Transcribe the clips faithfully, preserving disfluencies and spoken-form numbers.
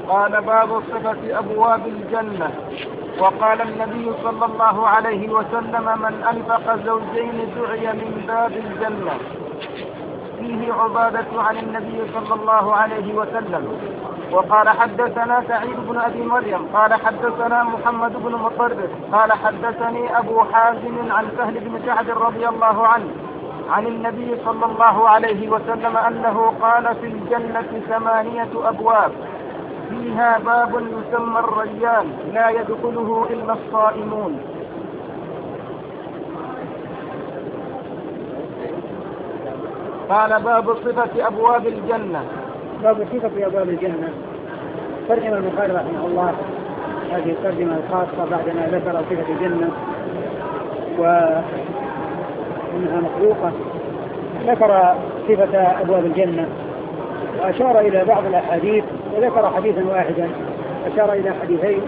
قال باب صفة أبواب الجنة. وقال النبي صلى الله عليه وسلم من أنفق زوجين دعي من باب الجنة. فيه عبادة عن النبي صلى الله عليه وسلم. وقال حدثنا سعيد بن أبي مريم قال حدثنا محمد بن مطرف قال حدثني أبو حازم عن سهل بن سعد رضي الله عنه عن النبي صلى الله عليه وسلم أنه قال في الجنة ثمانية أبواب فيها باب يسمى الريان لا يدخله إلا الصائمون. قال باب صفة أبواب الجنة. باب صفة أبواب الجنة. ترجم البخاري رحمه الله هذه الترجمة الخاصة بعدما ذكر صفة الجنة وأنها مخلوقة، ذكر صفة أبواب الجنة وأشار إلى بعض الأحاديث وذكر حديثا واحدا، أشار إلى حديثين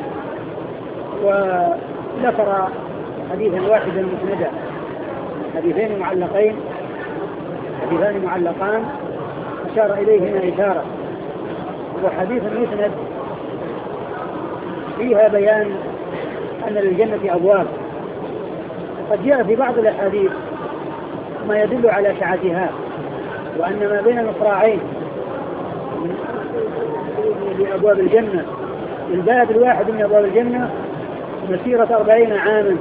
وذكر حديثا واحدا مسندا، حديثين معلقين حديثان معلقان أشار إليهما إشارة، وحديث مسند فيها بيان أن للجنة أبواب. قد جاء في بعض الأحاديث ما يدل على سعتها وأن ما بين المصراعين لأبواب الجنة الباب الواحد من أبواب الجنة مسيرة أربعين عاما،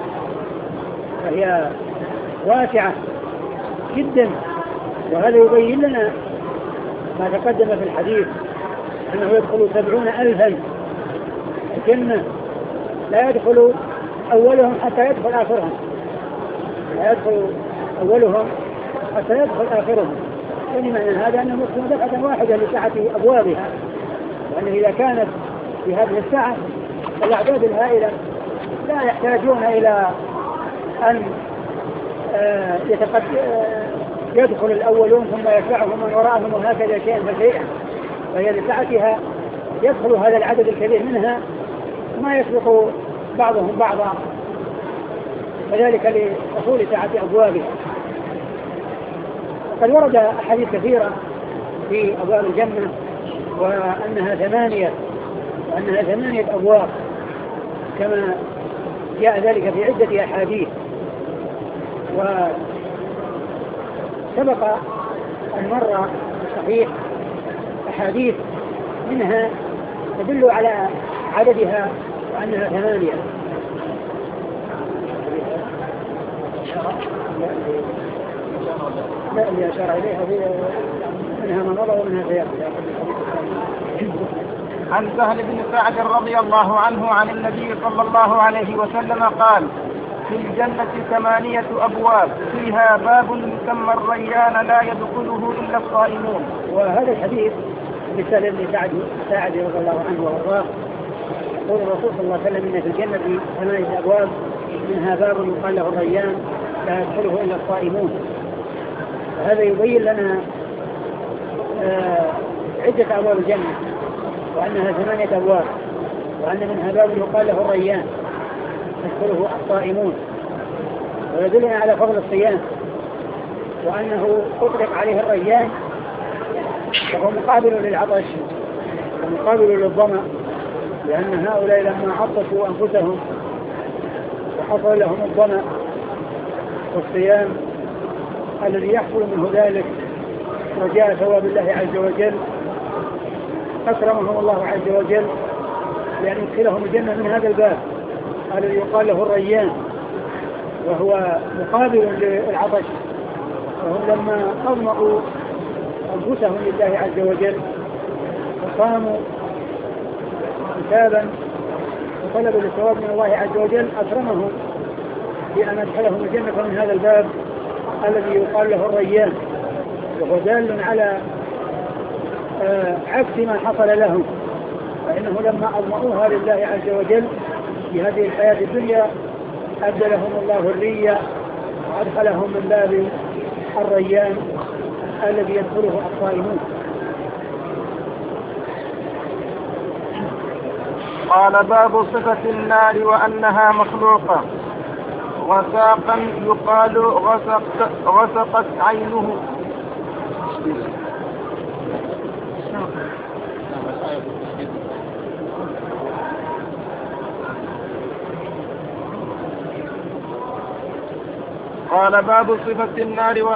فهي واسعة جدا. وهذا يبين لنا ما تقدم في الحديث أنه يدخل سبعون ألفا الجنة لا يدخل أولهم حتى يدخل آخرهم، لا يدخل أولهم حتى يدخل آخرهم. يعني معنى هذا أنهم يدخلون دفعة واحدة لسعة أبوابها، وأنه إذا كانت في هذه الساعة الأعداد الهائلة لا يحتاجون إلى أن يدخل الأولون ثم يدفعهم من وراءهم وهكذا شيئا فشيئا، فهي لسعتها يدخل هذا العدد الكبير منها ما يسبق بعضهم بعضا، وذلك لحصول سعة أبوابها. وقد ورد أحاديث كثيرة في أبواب الجنة وأنها ثمانية وأنها ثمانية أبواب كما جاء ذلك في عدة أحاديث. وسبق أن مر صحيح أحاديث منها تدل على عددها وأنها ثمانية. لا اللي أشار إليها منها ما مضى ومنها سيأتي. عن سهل بن سعد رضي الله عنه عن النبي صلى الله عليه وسلم قال في الجنة ثمانية أبواب فيها باب يسمى الريان لا يدخله إلا الصائمون. وهذا الحديث لسهل بن سعد سعد رضي الله عنه وارضاه يقول الرسول صلى الله عليه وسلم إن في الجنة ثمانية أبواب منها باب يقال له الريان لا يدخله إلا الصائمون. هذا يبين لنا آه عدة أبواب الجنة وأنها ثمانية أبواب، وأن منها باب يقال له الريان يدخله الصائمون، ويدلنا على فضل الصيام وأنه أطلق عليه الريان وهو مقابل للعطش ومقابل للظمأ، لأن هؤلاء لما عطشوا أنفسهم وحصل لهم الظمأ والصيام الذي يحصل منه ذلك رجاء ثواب الله عز وجل أكرمهم الله عز وجل لأن يدخلهم الجنة من هذا الباب الذي يقال له الريان وهو مقابل للعطش. وهم لما أضمأوا أنفسهم لله عز وجل وقاموا حسابا وطلبوا الثواب من الله عز وجل أكرمهم بأن أدخلهم الجنة من هذا الباب الذي يقال له الريان، وهو دال على آه عكس ما حصل لهم، فإنه لما أضمؤوها لله عز وجل في هذه الحياة الدنيا أبدلهم الله الرية وأدخلهم من باب الريان الذي يدخله الصائمون. قال باب صفة النار وأنها مخلوقة. غساقا يقال غسق غسقت عينه قال باب صفة النار